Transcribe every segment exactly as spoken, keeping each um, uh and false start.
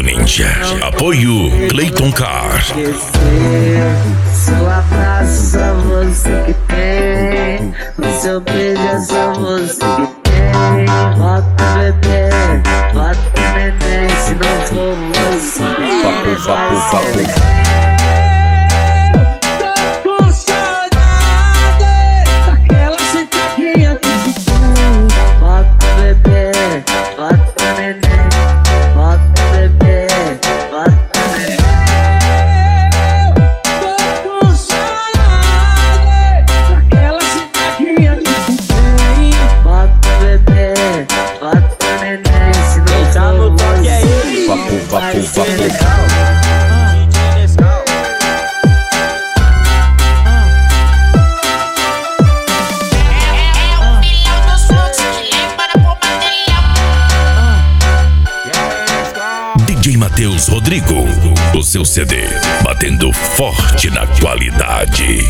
do Ninja. Apoio Clayton Car. Seu abraço só você que tem, o seu beijo é só você que tem. Bota o bebê, bota o neném, se não for você, Papo, papo, papo. D J Matheus Rodrigo, o seu C D, batendo forte na qualidade.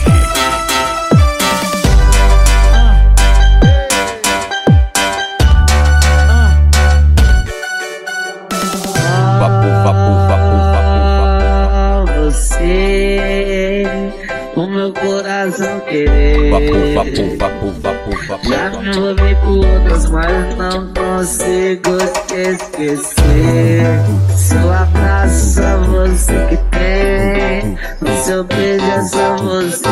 Papo, papo, papo, papo, papo. Você, o meu coração querer. Papo, papo, papo, papo, papo. Já me envolvi com outras, mas não consigo te esquecer. Seu abraço só você que tem, o seu beijo é só você